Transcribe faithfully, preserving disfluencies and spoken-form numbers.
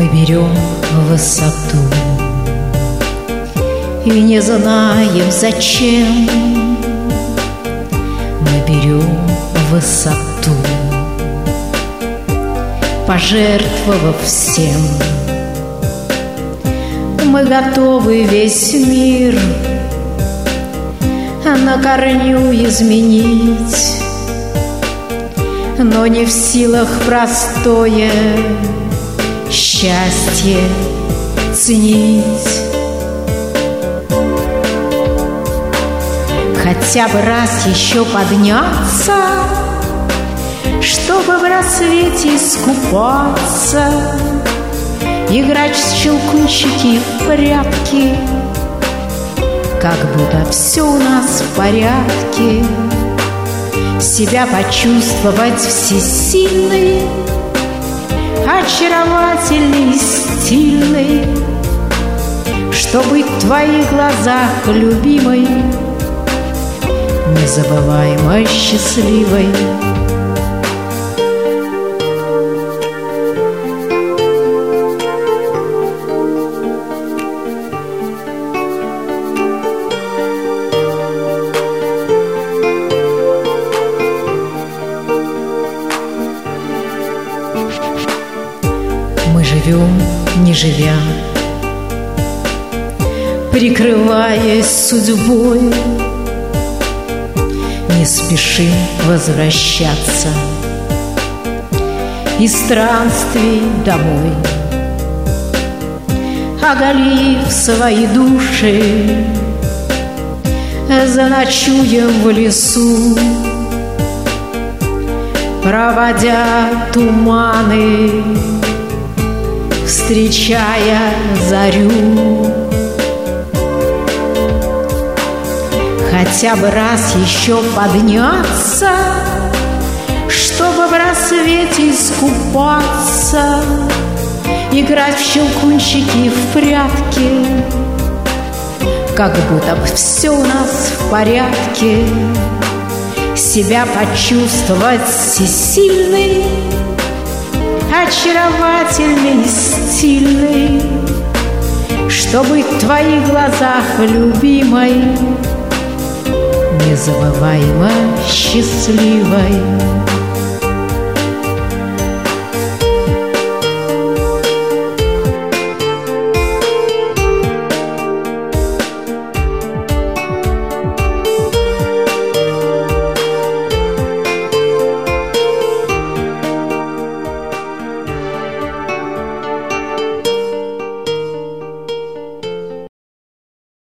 Мы берем высоту и не знаем зачем. Мы берем высоту, пожертвовав всем. Мы готовы весь мир на корню изменить, но не в силах простое счастье ценить. Хотя бы раз еще подняться, чтобы в рассвете искупаться, играть в щелкунчики, в прятки, как будто все у нас в порядке. Себя почувствовать всесильной, очаровательной и стильной, что быть в твоих глазах, любимой, незабываемо счастливой. Мы живем, не живя, прикрываясь судьбой, не спешим возвращаться из странствий домой, оголив свои души, заночуем в лесу, проводя туманы, встречая зарю. Хотя бы раз еще подняться, чтобы в рассвете искупаться, играть в щелкунчики, в прятки, как будто все у нас в порядке. Себя почувствовать всесильной, очаровательный, стильный, что быть в твоих глазах, любимой, незабываемо счастливой.